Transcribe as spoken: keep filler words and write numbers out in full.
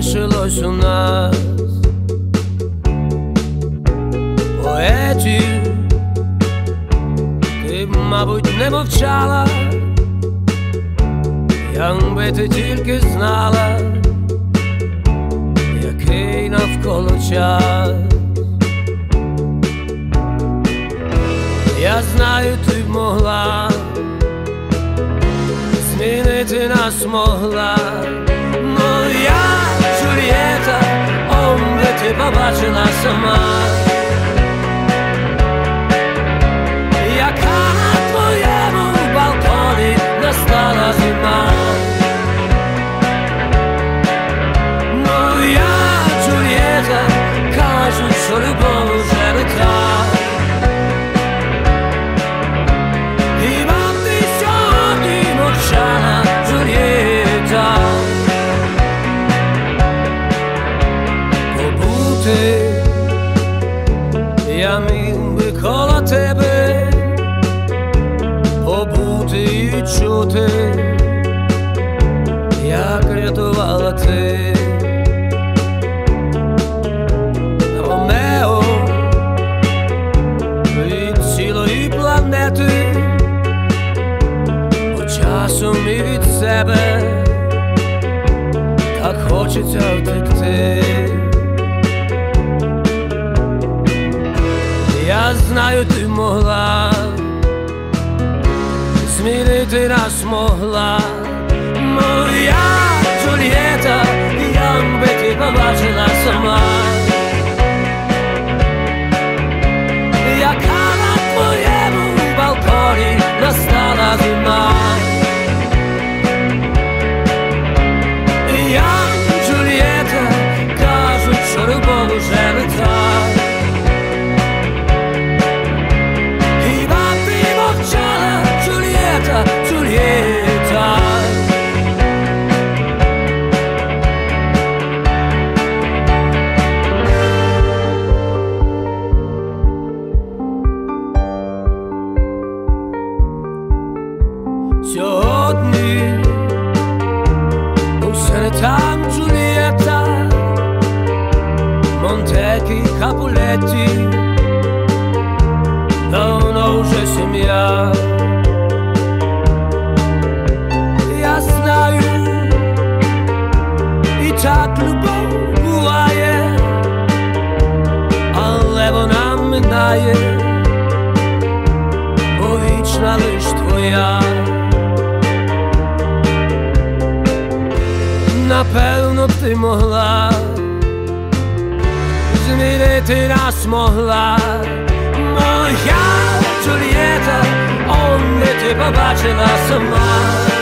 залишилось у нас поетів. Ти б, мабуть, не мовчала, якби ти тільки знала, який навколо час. Я знаю, ти б могла змінити нас, могла. Ну я, Джульєта, он би ти побачила сама, яка на твоєму балконі настала зима. Ну я, Джульєта, кажуть, що любов уже не та. Я міг би коло тебе побути і чути, як рятувала ти Ромео від цілої планети, бо часом і від себе так хочеться втекти. Я знаю, ти могла змінити нас, могла. Моя Джульєта, якби ти побачила сама, яка на твоєму балконі настала зима. Я, Джульєта, кажуть, що любов уже не та. Сьогодні усе не там, Джульєта, Монтекі, Капулетті, давно вже сім'я. Я знаю, і так любов буває, але вона минає, бо вічна лиш твоя. Напевно б ти могла змінити нас, могла. Моя Джульєта, он би ти побачила сама.